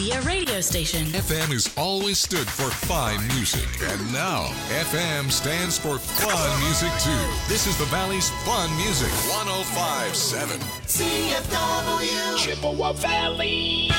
Media radio station. FM has always stood for fine music. And now, FM stands for fun music too. This is the Valley's fun music. 105.7 CFW Chippewa Valley.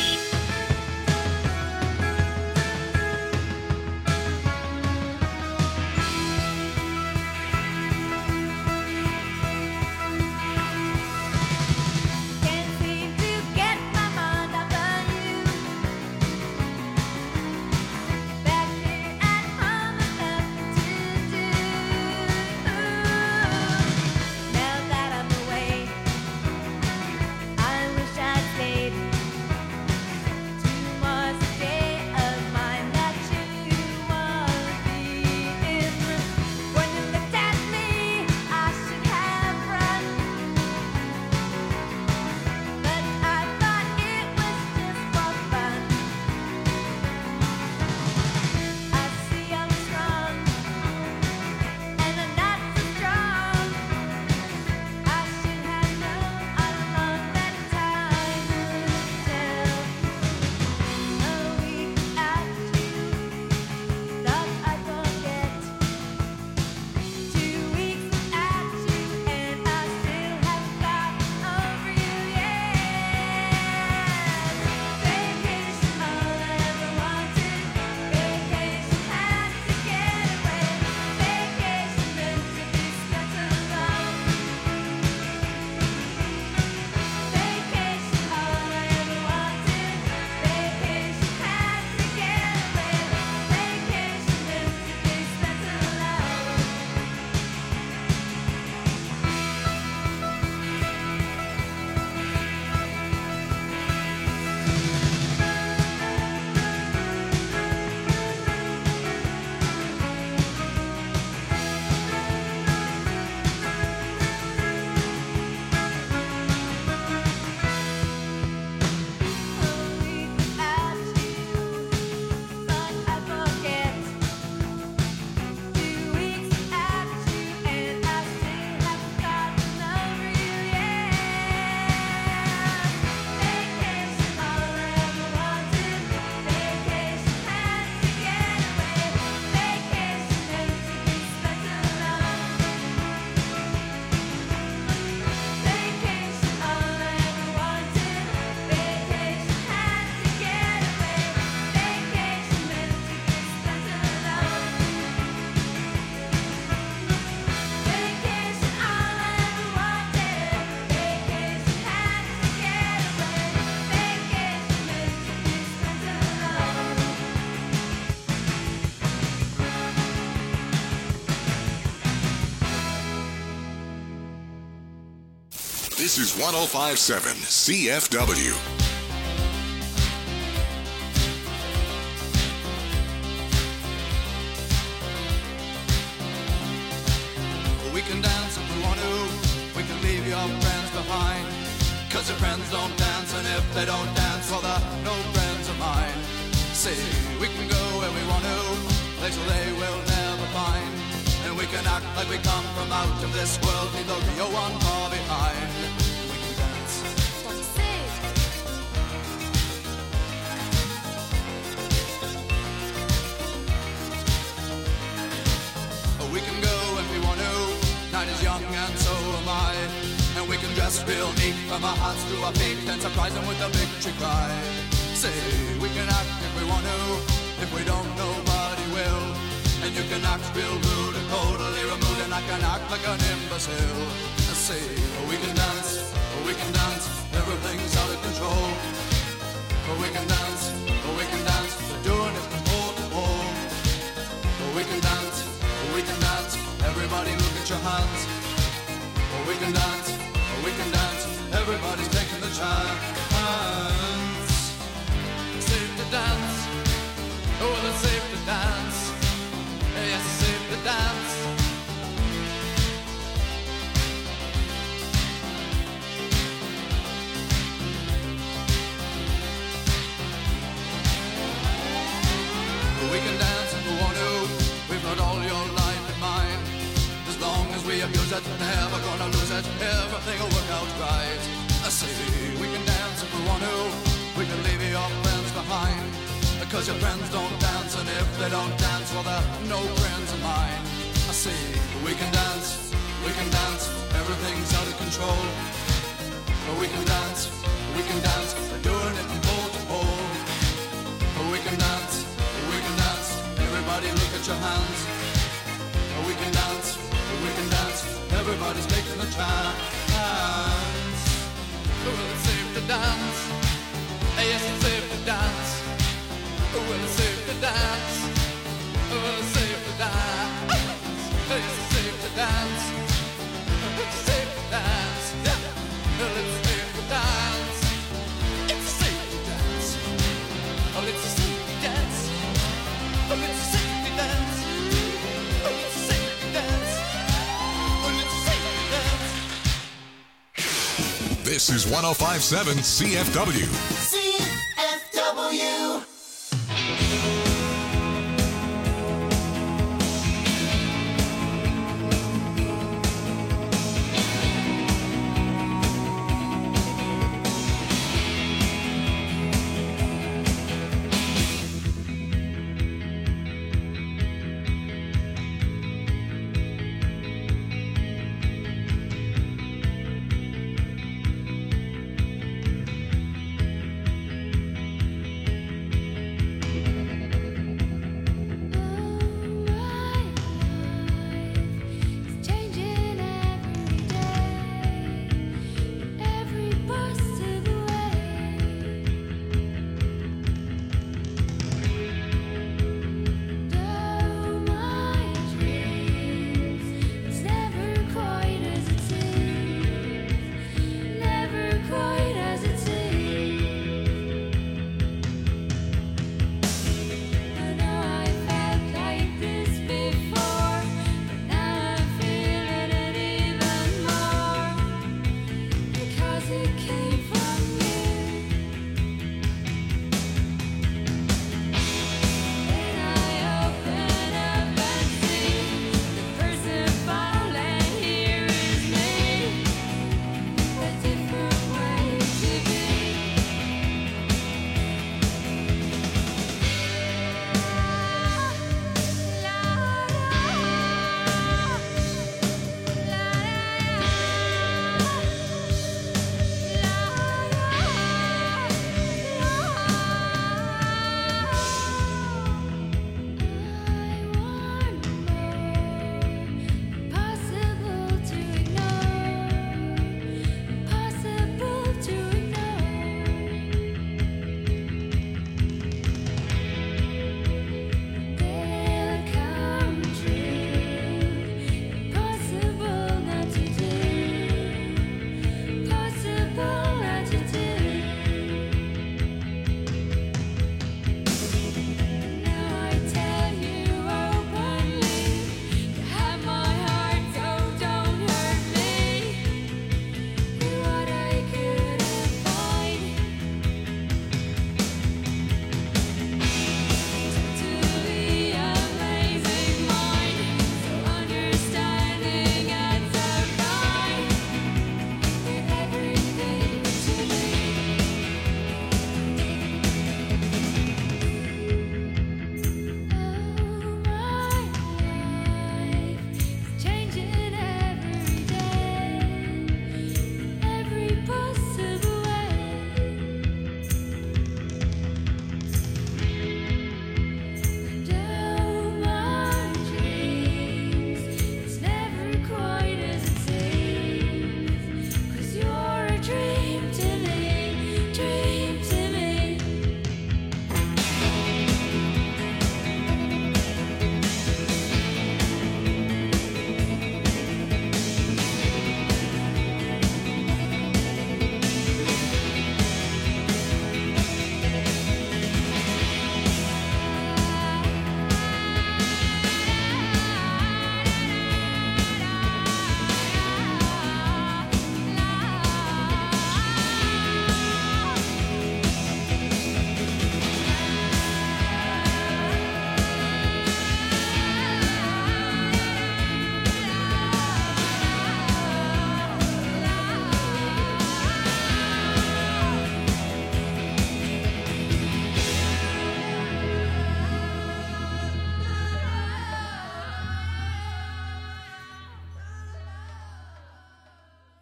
This is 105.7 CFW. We can dance if we want to. We can leave your friends behind. 'Cause your friends don't dance, and if they don't dance, well, they're no friends of mine. See, we can go where we want to, places they will never find. And we can act like we come from out of this world, leave the real one far behind. We can dance. We can go if we want to. Night is young and so am I. And we can dress real neat from our hearts to our feet and surprise them with a victory cry. Say, we can act if we want to. If we don't, nobody will. And you can act real rude and totally removed, and I can act like an imbecile. Say, we can dance, everything's out of control. We can dance, we're doing it from pole to pole. We can dance, everybody look at your hands. We can dance, everybody's taking the chance. Safe to dance, oh, it's safe to dance. Yes, it's safe to dance. We can dance if we want to. We've got all your life in mind. As long as we abuse it, never gonna lose it. Everything will work out right. I say we can dance if we want to. We can leave your friends behind. Cause your friends don't dance, and if they don't dance, well, they're no friends of mine. I say, we can dance, everything's out of control. But we can dance, they're doing it from pole to pole. But we can dance, everybody look at your hands. But we can dance, everybody's making a chance. Well, it's safe to dance, yes, it's safe to dance. Well, it's safe to dance. Well, it's safe to dance. It's safe to dance. It's safe to dance. Well, it's safe to dance. It's safe to dance. Oh, it's safe to dance. Oh, it's safe to dance. Oh, it's safe to dance. Oh, it's safe to dance. This is 105.7 CFW. CFW.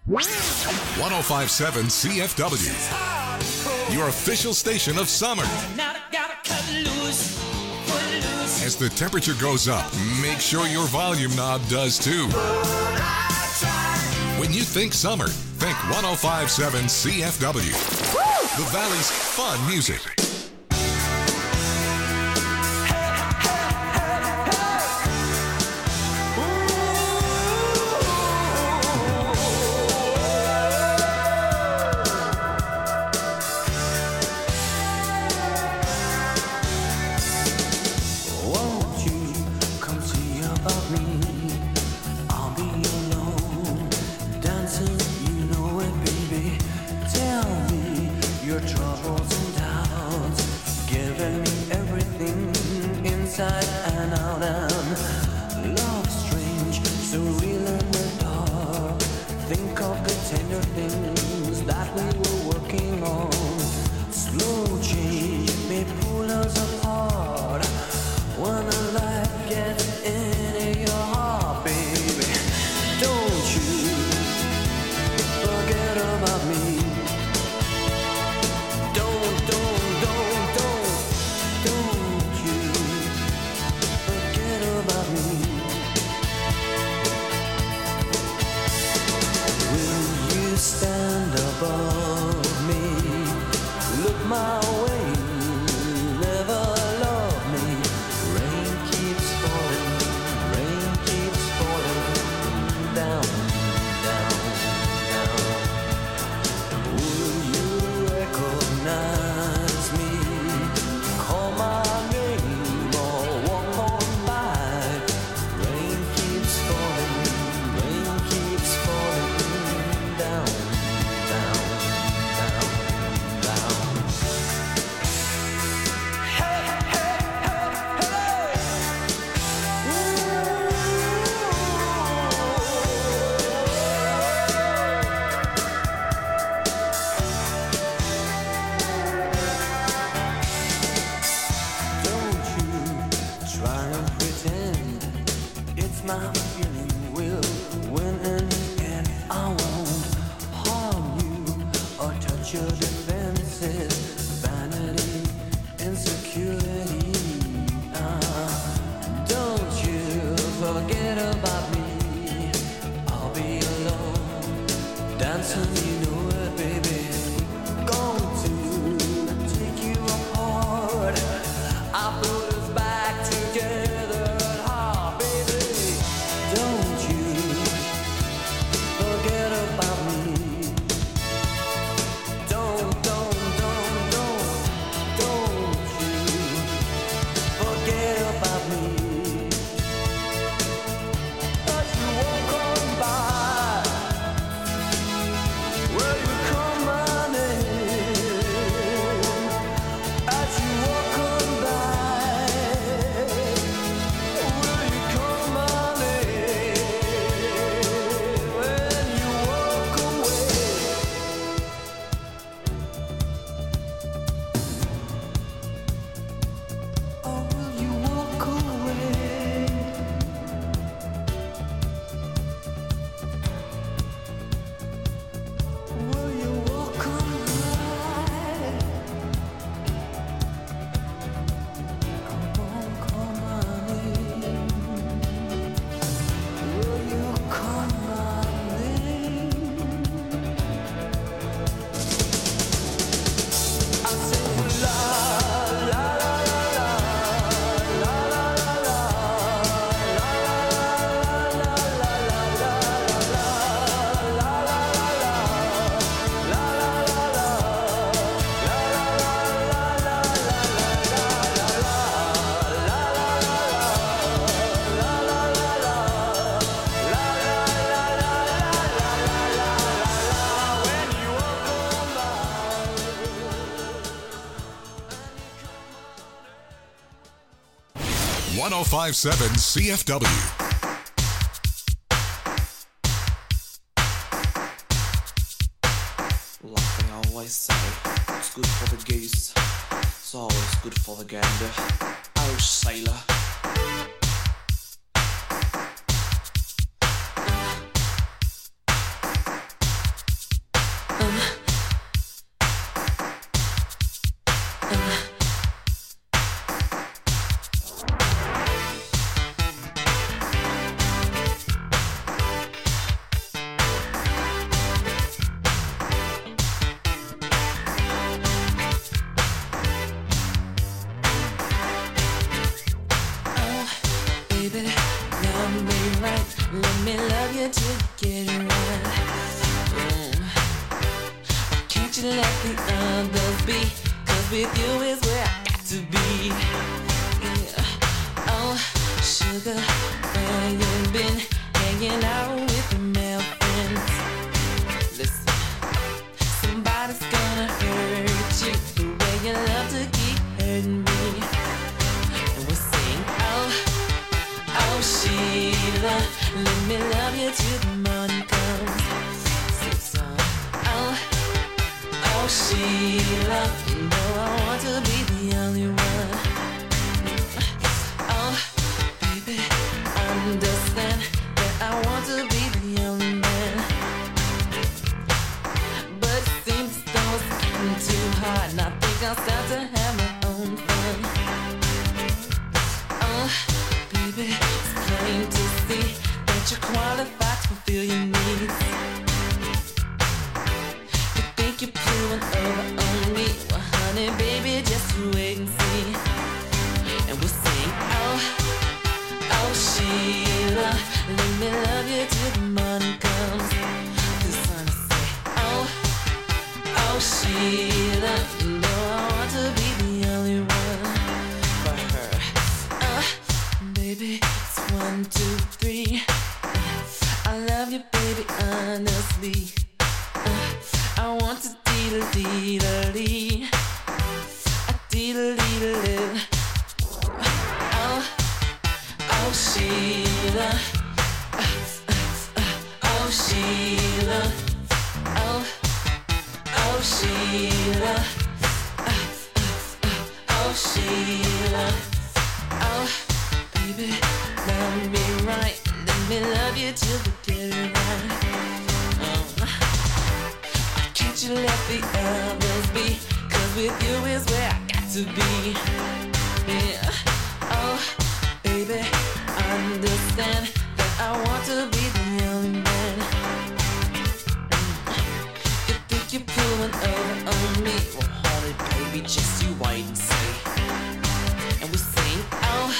1057 CFW, your official station of summer. As the temperature goes up, make sure your volume knob does too. When you think summer, think 1057 CFW, the Valley's fun music. #1057 CFW. Like they always say, it's good for the goose, it's always good for the gander. Irish sailor. the others be, 'cause with you is where I got to be. Yeah. Oh, sugar, where you been? Hanging out with your male friends. Listen, somebody's gonna hurt you the way you love to keep hurting me. And we'll sing, oh, oh Sheila, let me love you till the morning comes. Sing song, oh, oh Sheila, you know I want to be the only one. Oh, baby, understand that I want to be the only man. But it seems as though it's getting too hard, and I think I'll start to have my own fun. Oh, baby, it's plain to see that you're qualified to fulfill your needs. You think you're pulling over on me? Well, honey, baby, just wait and see. And we'll sing, oh, oh Sheila, let me love you till the morning comes. The sun will say, oh, oh Sheila, you know I want to be the only one for her. Baby, it's 1, 2, 3. I love you, baby, honestly. I want to dee-da-dee-da-dee. A dee-da-dee-da-dee. Oh, oh Sheila. Oh Sheila. Oh, oh Sheila. Oh Sheila. Oh, baby, love me right. Let me love you till we get it right. Can't you let the others be? 'Cause with you is where I got to be. Yeah. Oh, baby, understand that I want to be the only man. You think you're pulling over on me? Well, honey, baby, just you wait and see. And we sing, oh,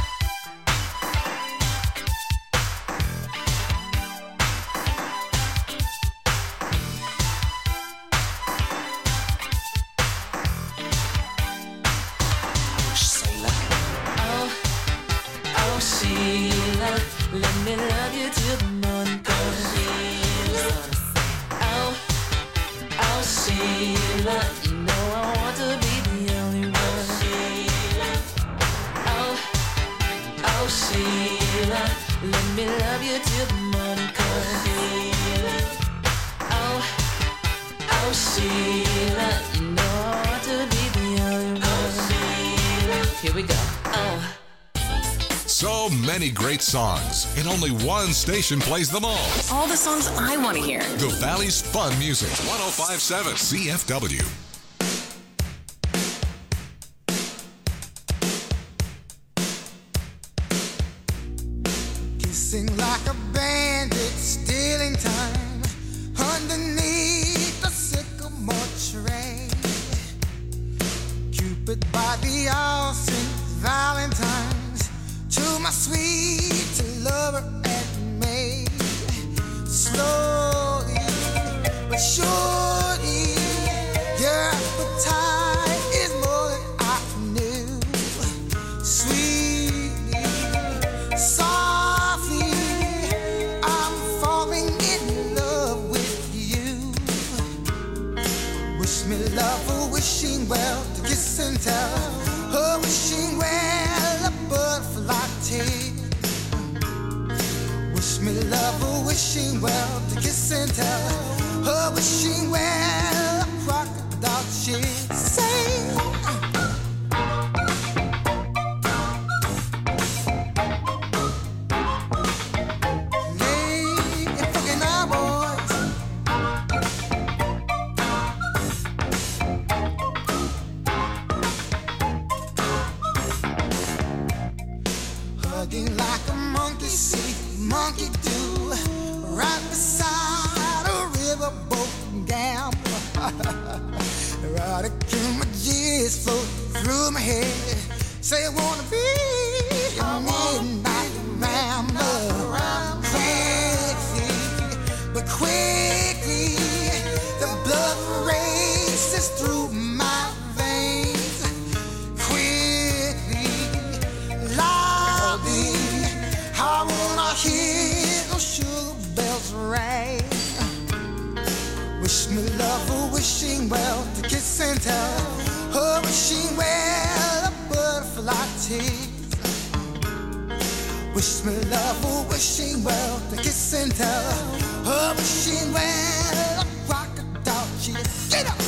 Sheila, let me love you till the morning comes. Oh, oh Sheila, you know I want to be the only one. Oh, oh Sheila, let me love you till the morning comes. Oh, oh Sheila, you know I want to be the only one. Here we go. Oh. So many great songs, and only one station plays them all. All the songs I want to hear. The Valley's Fun Music, 105.7 CFW. Kissing like a bandit, stealing time underneath the sycamore tree. Cupid by the all St. Valentine's, to my sweet lover and me. Slowly but surely, your appetite is more than I knew. Sweetly, softly, I'm falling in love with you. Wish me love, a wishing well, to kiss and tell. A wishing well, a butterfly tale. Wish me love, a wishing well, to kiss and tell. A wishing well, a crocodile she'd say. Like a monkey see, monkey do, right beside a riverboat gambler. Right till my G's float through my head. Say I wanna be a midnight rambler. Quickly, but quickly, the blood races wishing well to kiss and tell. Oh, wishing well a butterfly tease. Wish me love, oh, wishing well to kiss and tell. Oh, wishing well a crocodile cheese. Get up!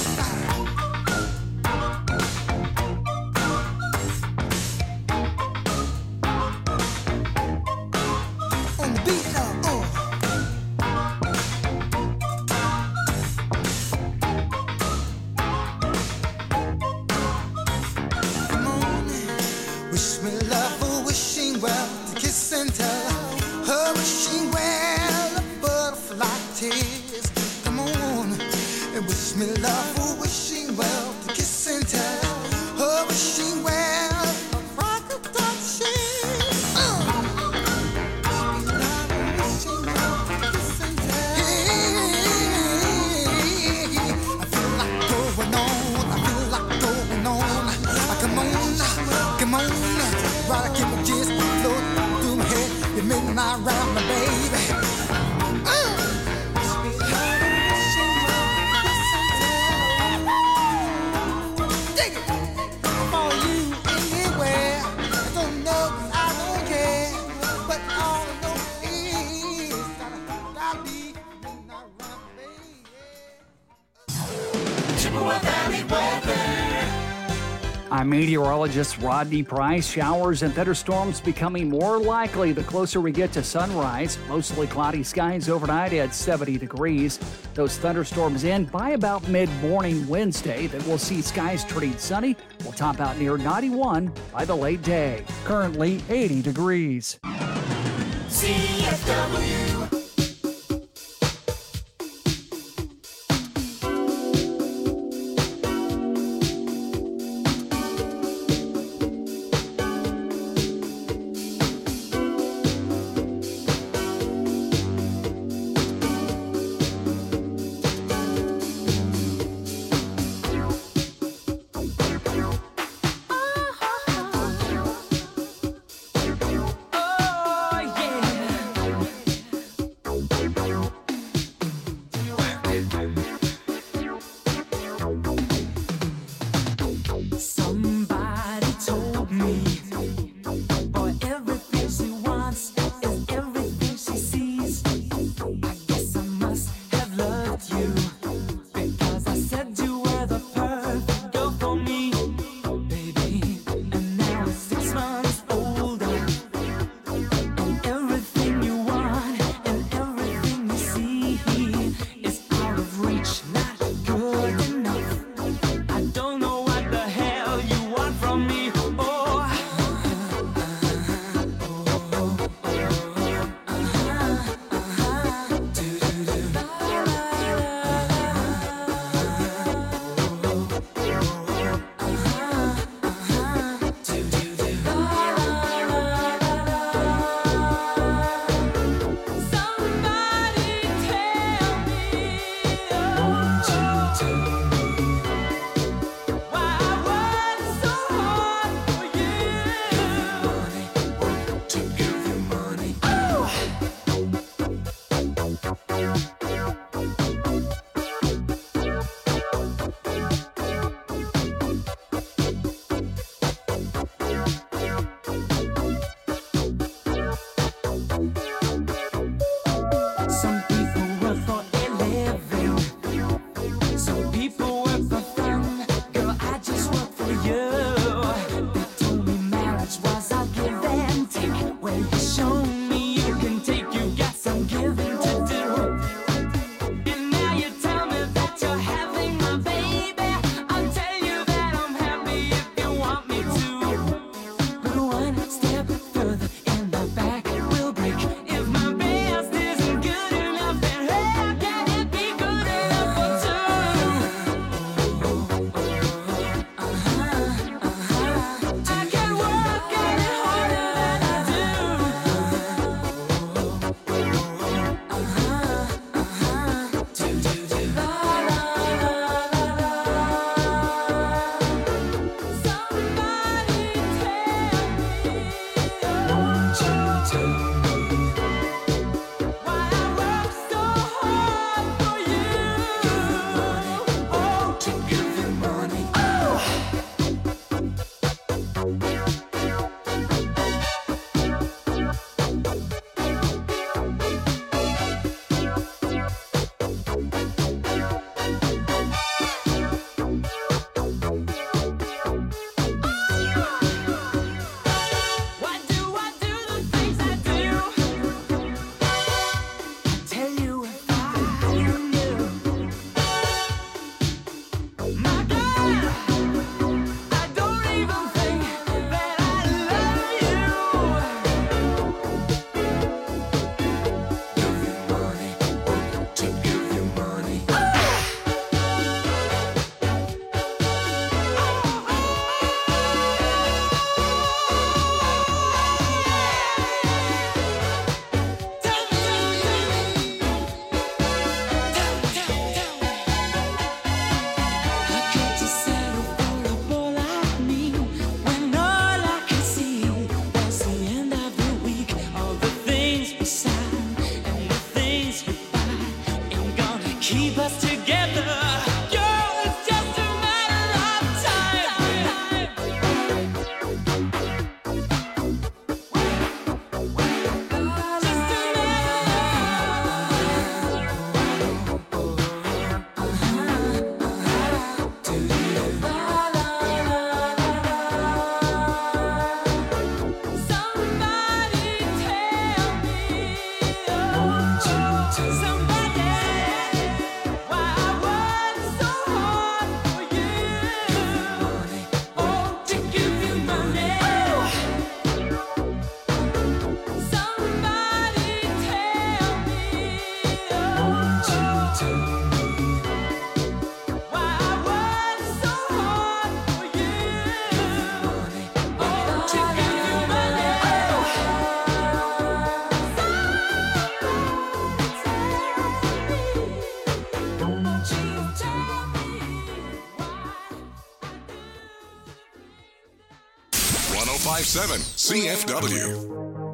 I'm meteorologist Rodney Price. Showers and thunderstorms becoming more likely the closer we get to sunrise. Mostly cloudy skies overnight at 70 degrees. Those thunderstorms end by about mid-morning Wednesday. Then we'll see skies turning sunny. We'll top out near 91 by the late day. Currently 80 degrees. CFW. 1057 CFW.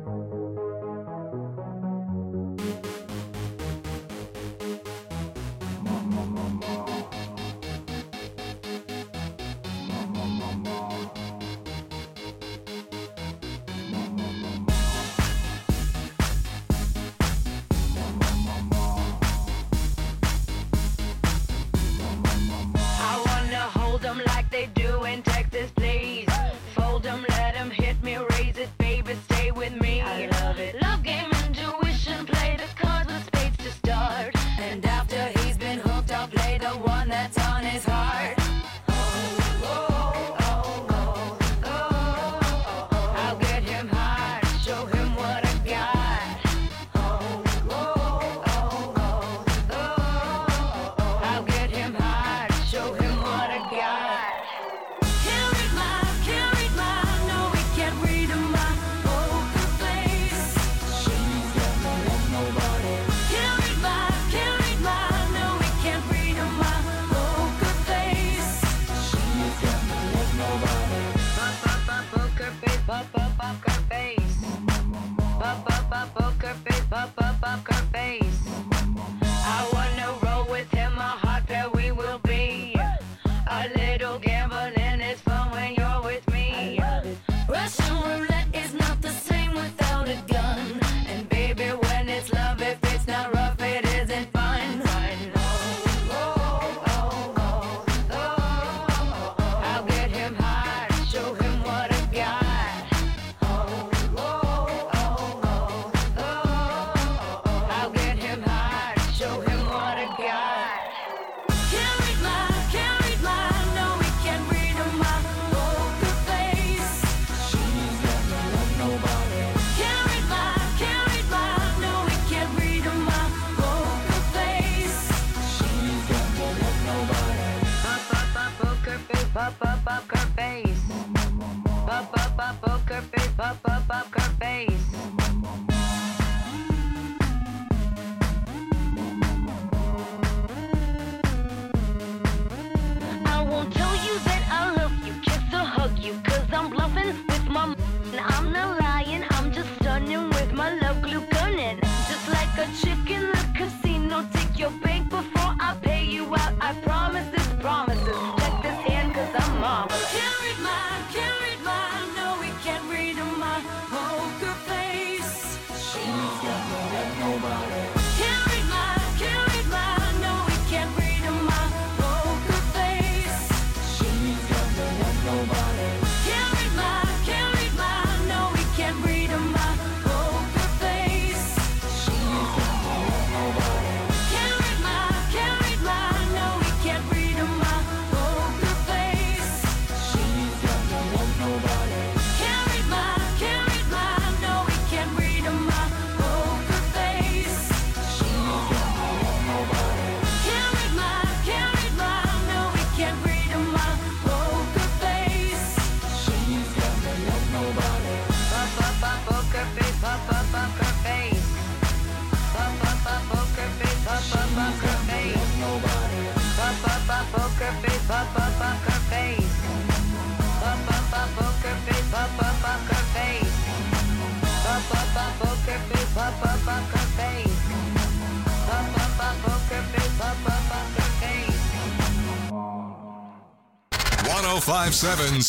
.557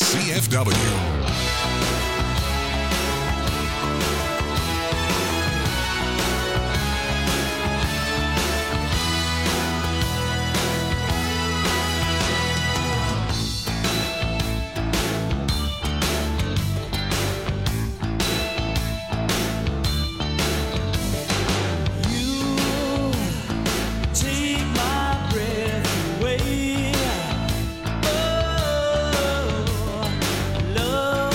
CFW. Love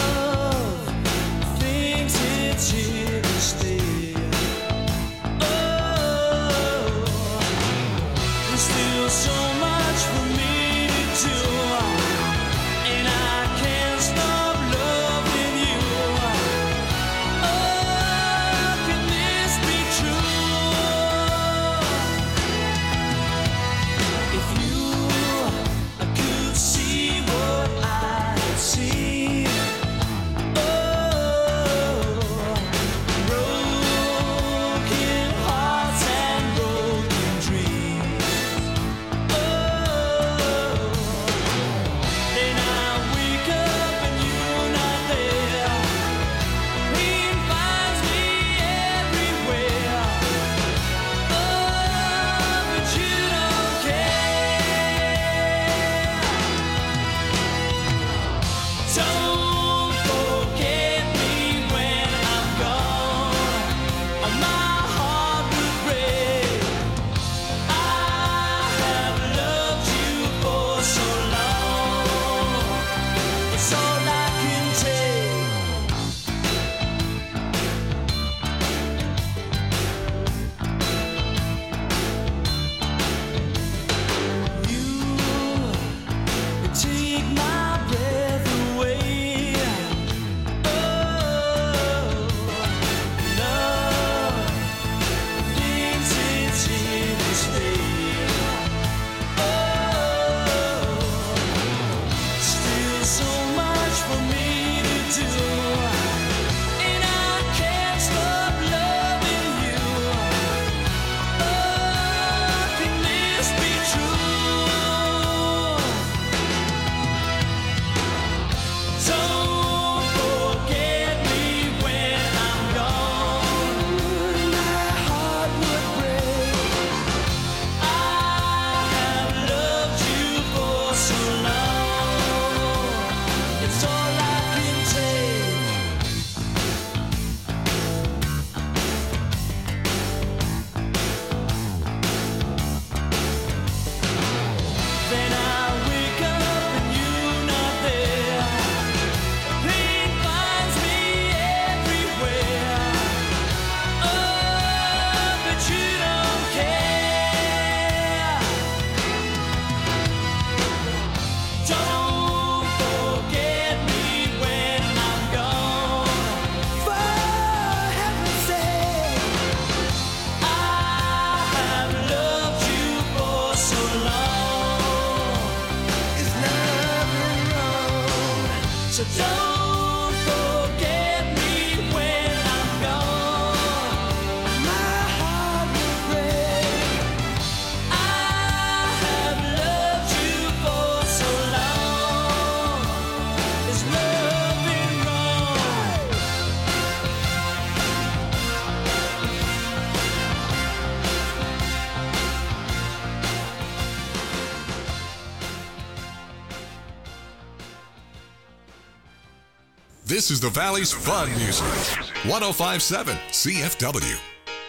This is the Valley's Fun Music. 105.7 CFW.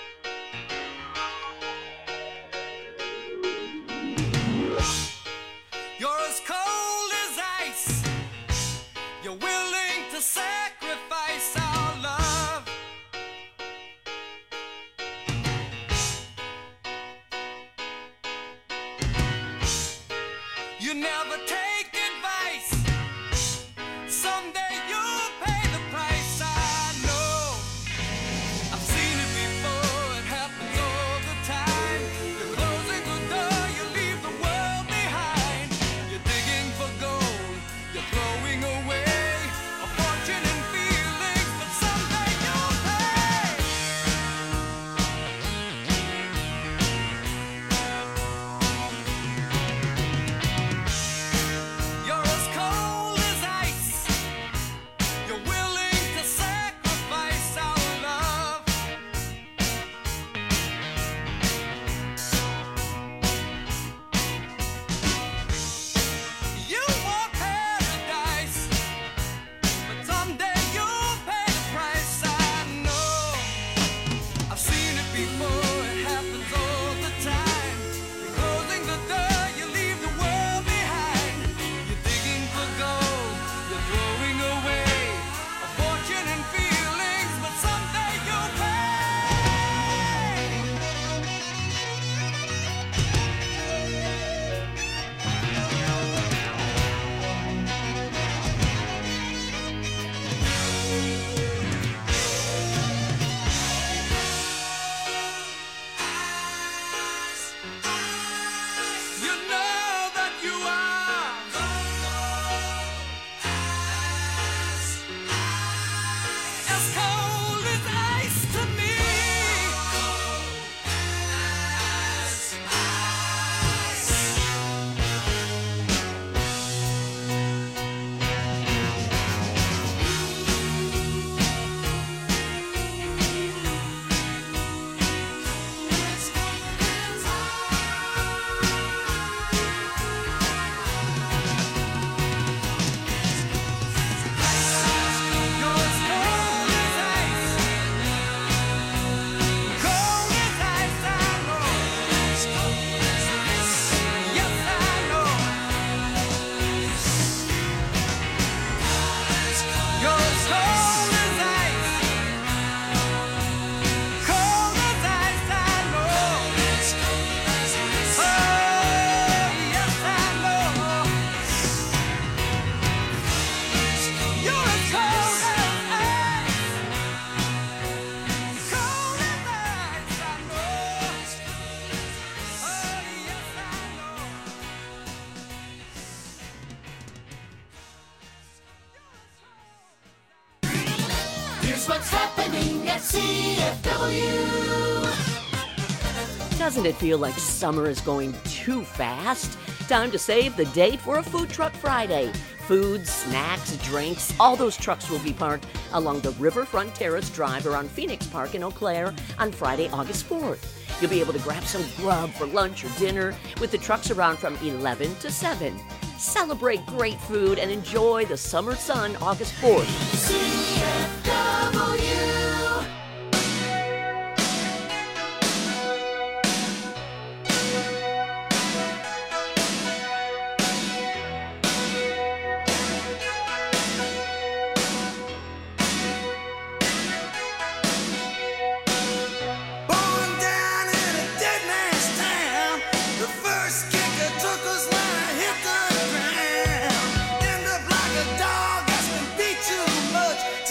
You're as cold as ice. You're willing to sacrifice our love. You never take advice. Someday you'll pay the price. I know. I've seen it before. It happens all the time. You're closing the door. You leave the world behind. You're digging for gold. You're throwing away a fortune and feelings, but someday you'll pay. You're as cold as ice. You're willing to sacrifice our love. You want paradise, but someday you'll pay the price. I know. I've seen it before. It happens all the time. You're closing the door. You leave the world behind. You're digging for gold. You're throwing away a fortune and feelings, but someday you'll pay. You know that you are as cold as ice to me. You're as cold as ice. Cold as ice, I know. Yes, I know. You're as cold as ice. Cold as ice, I know. Oh, yes, I know. You're as cold as ice. Cold as ice, I know. Oh, yes, I know. Here's what's happening at CFW. Doesn't it feel like summer is going too fast? Time to save the date for a Food Truck Friday. Food, snacks, drinks, all those trucks will be parked along the Riverfront Terrace Drive around Phoenix Park in Eau Claire on Friday, August 4th. You'll be able to grab some grub for lunch or dinner with the trucks around from 11 to 7. Celebrate great food and enjoy the summer sun August 4th. CFW. Born down in a dead man's town, the first kicker took us when I hit the ground. End up like a dog that's been beat too much.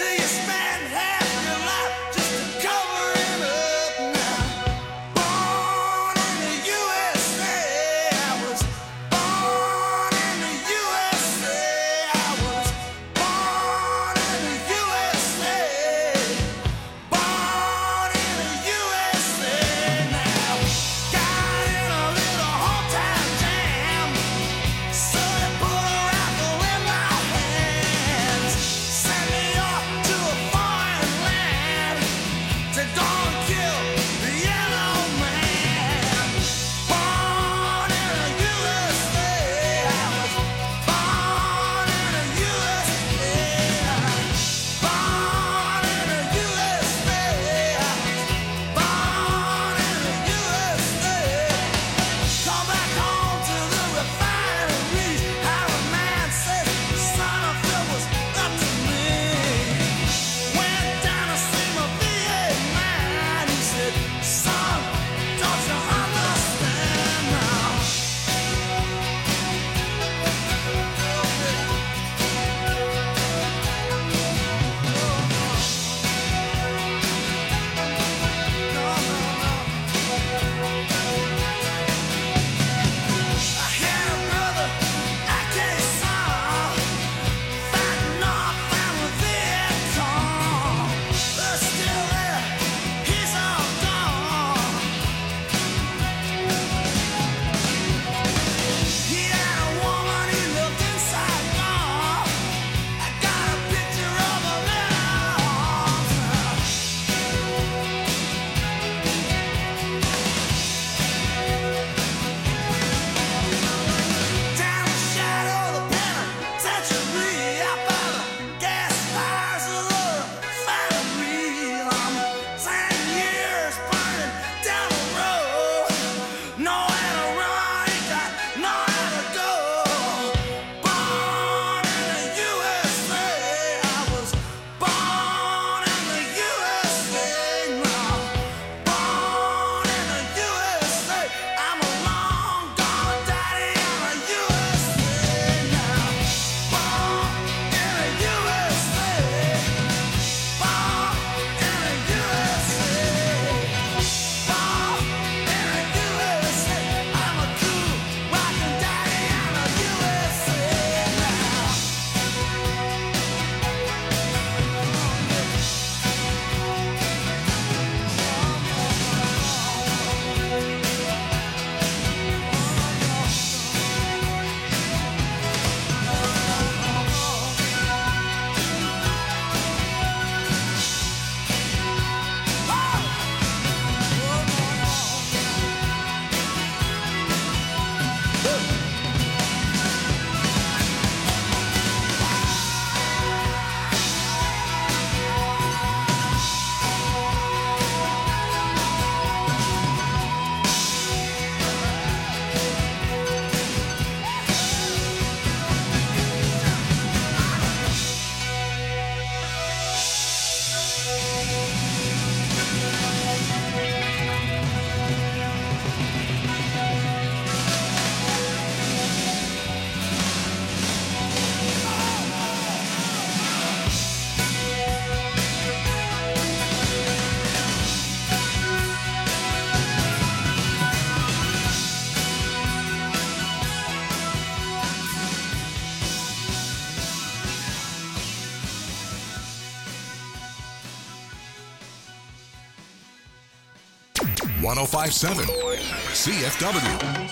105.7 CFW.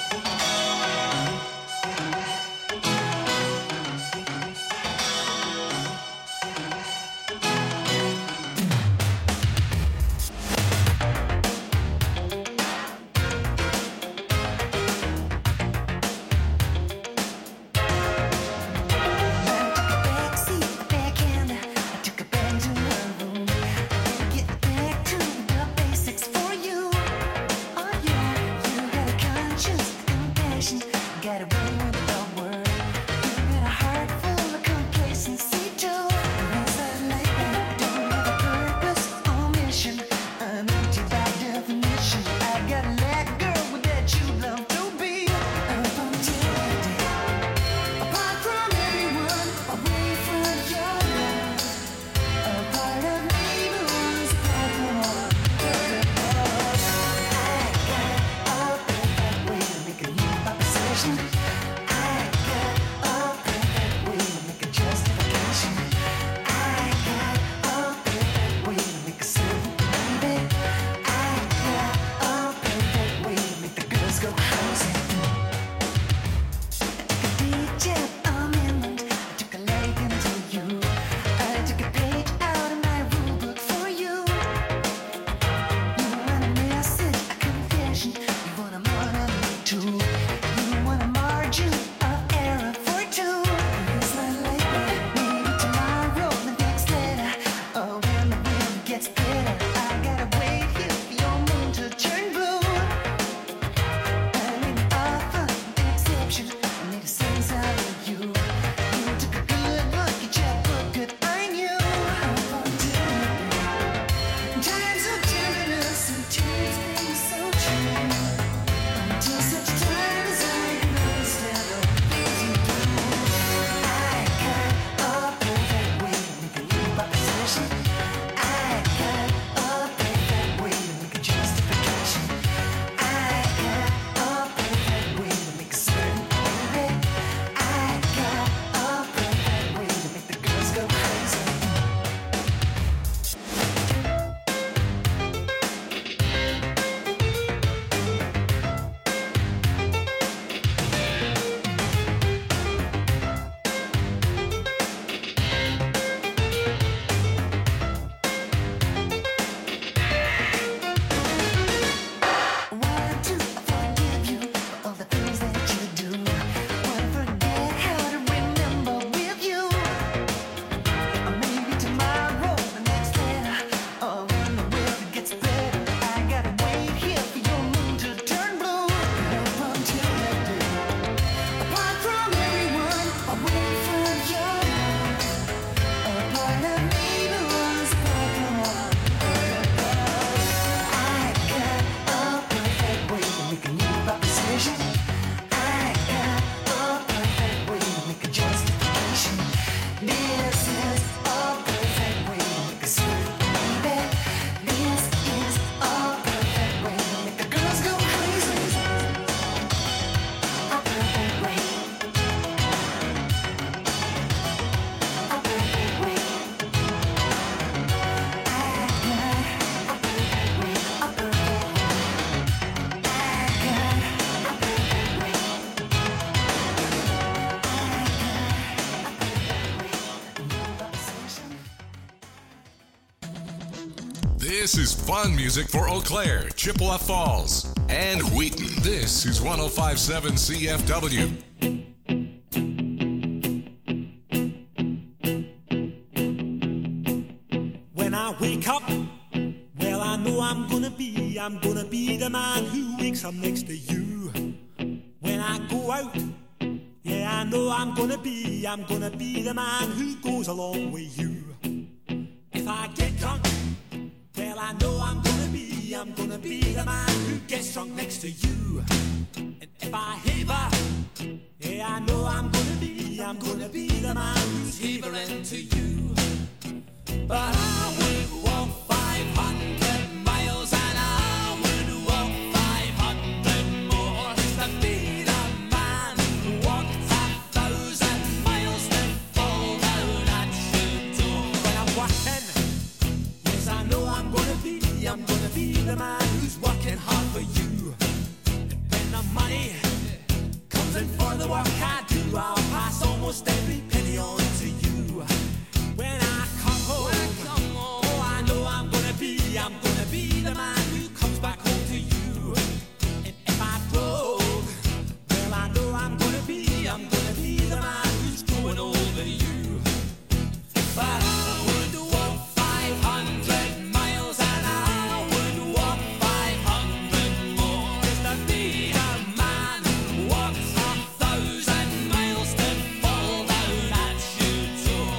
This is fun music for Eau Claire, Chippewa Falls, and Wheaton. This is 105.7 CFW. When I wake up, well, I know I'm gonna be the man who wakes up next to you. When I go out, yeah, I know I'm gonna be the man who goes along with you. If I get drunk, well, I know I'm gonna be the man who gets drunk next to you. And if I haver, yeah, I know I'm gonna be the man who's havering to you. But I would walk 500 miles and I would walk 500 more just to be the man who walked 1,000 miles to fall down at your door. When I'm walking, yes, I know I'm gonna be the man who's working hard the work I do, I'll pass almost every penny on to you. When I come home, oh, I know I'm gonna be the man who comes back home to you. And if I broke, well, I know I'm gonna be the man who's growing over you. But I would walk 500 miles and I would walk 500 more just to be the man who walks 1,000 miles to fall down that shoe door.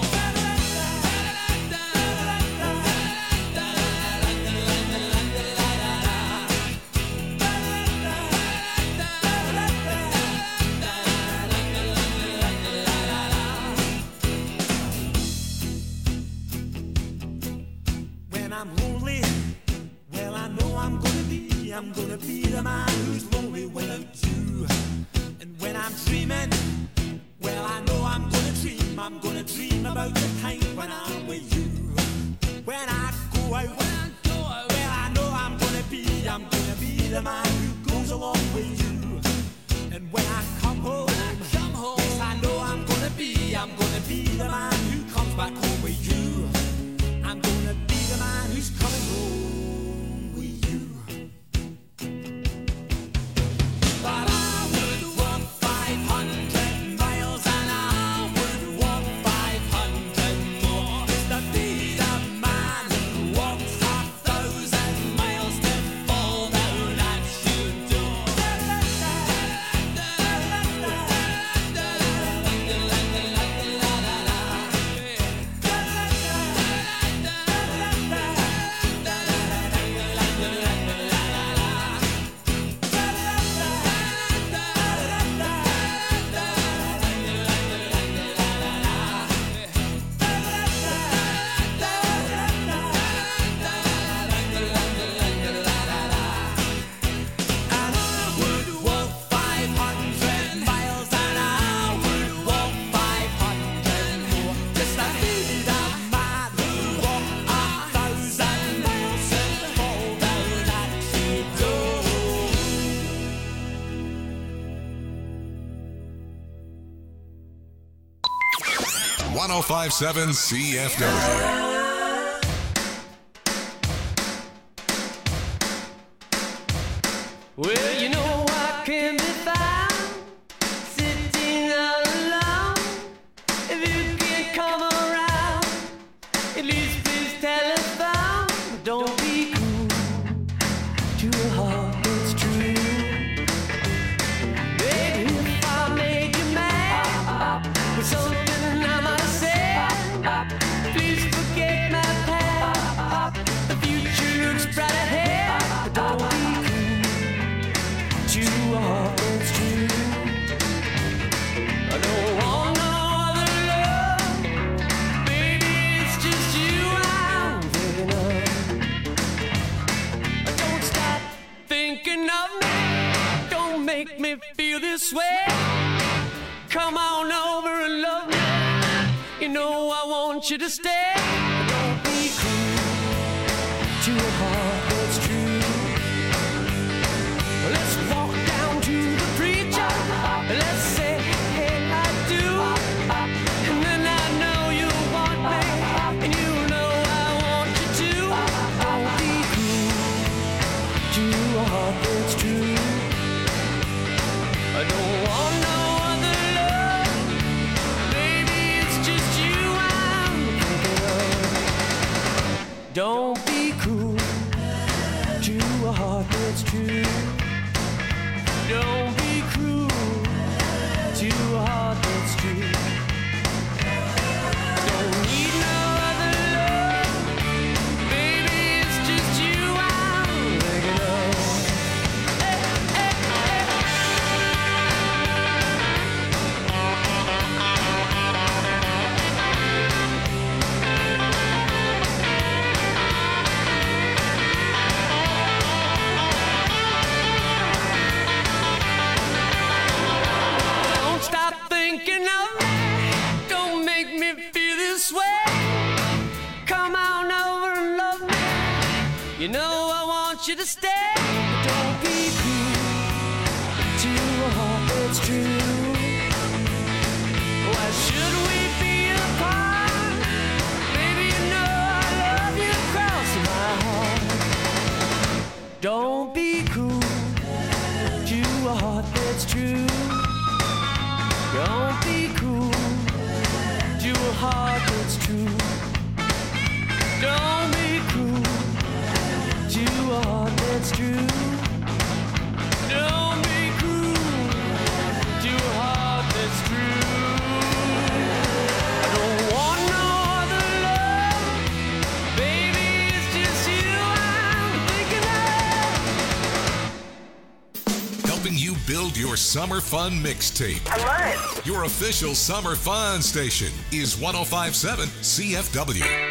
When I'm lonely, well, I know I'm gonna be the man who's lonely without you. And when I'm dreaming, well, I know I'm gonna dream about the time when I'm with you. When I go out, well, I know I'm gonna be the man who goes along with you. And when I come home, yes, I know I'm gonna be the man who comes back home with you. I'm gonna be the man who's coming home with you. But I would walk 500 miles and I would walk 500 more just to be the man who walks 1,000 miles to fall down that shoe door. .105.7 CFW. Well, you know I can be found sitting all alone. If you can't come around, at least please telephone. Don't be cruel to a heart that's true. Baby, if I made you mad with something I might have said, please forget my past. The future looks bright ahead, but don't be to a heart that's true. I don't want no other love. Baby, it's just you I'm thinking of. Don't stop thinking of me. Don't make me feel this way. Come on over and love me. You know I want you to stay. Don't be cruel to a heart that's true. Let's walk down to the preacher. Let's say, hey, I do. And then I know you want me. And you know I want you to. Don't be cruel to a heart that's true. I don't want no other love. Baby, it's just you I'm thinking of. Don't be cruel to a heart that's true. Don't be cruel to a heart that's true. Don't need no other love. Baby, it's just you I'm thinking of. You know I want you to stay. Don't be cruel to a heart that's true. true. Don't be cruel to a heart that's true. Don't be cruel to a heart that's true. Don't be cruel to a heart that's true. I don't want no other love, baby, it's just you I'm thinking of. Helping you build your summer fun mixtape. I love it. Your official summer fun station is 105.7 CFW.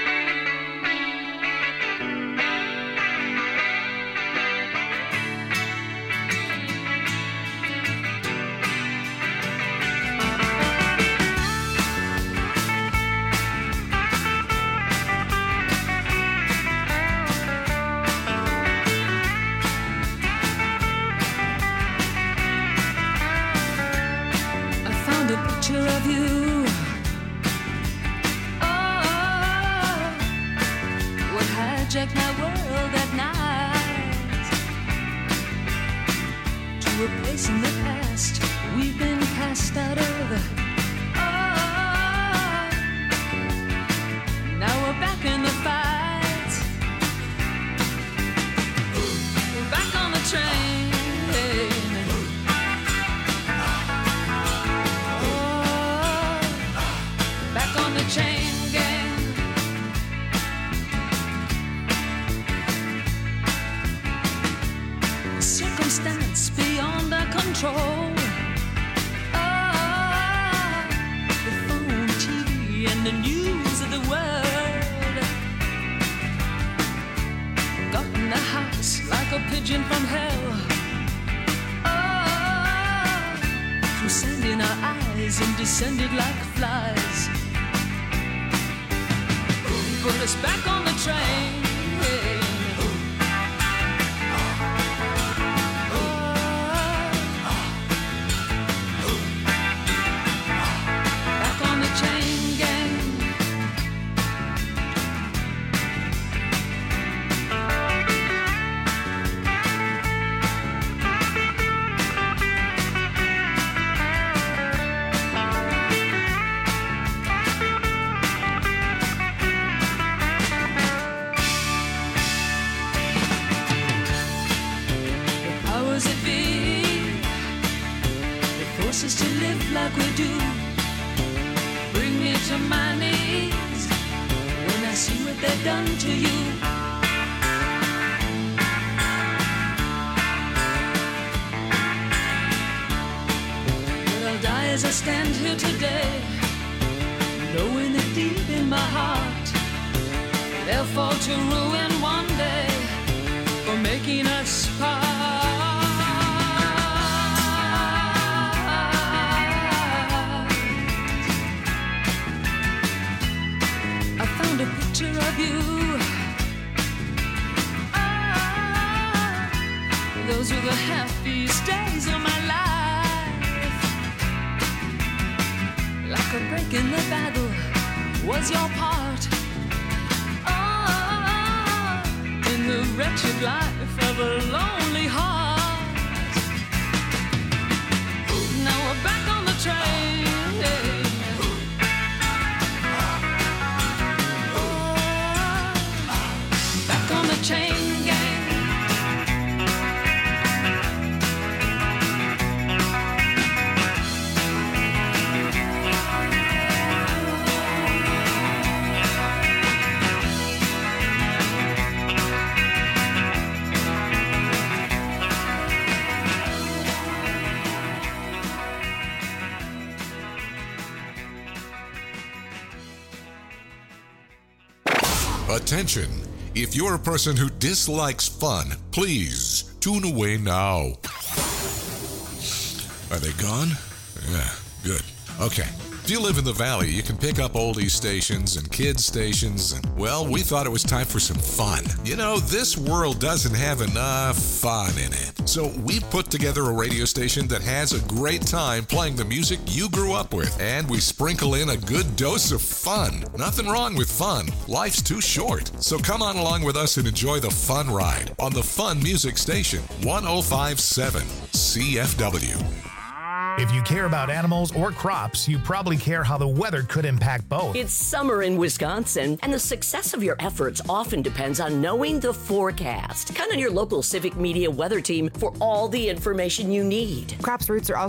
Attention! If you're a person who dislikes fun, please tune away now. Are they gone? Yeah, good. Okay. If you live in the Valley, you can pick up oldies stations and kids stations, and, well, we thought it was time for some fun. You know, this world doesn't have enough fun in it. So we put together a radio station that has a great time playing the music you grew up with, and we sprinkle in a good dose of fun. Nothing wrong with fun. Life's too short. So come on along with us and enjoy the fun ride on the Fun Music Station, 105.7 CFW. If you care about animals or crops, you probably care how the weather could impact both. It's summer in Wisconsin, and the success of your efforts often depends on knowing the forecast. Count on your local Civic Media weather team for all the information you need. Crops roots are also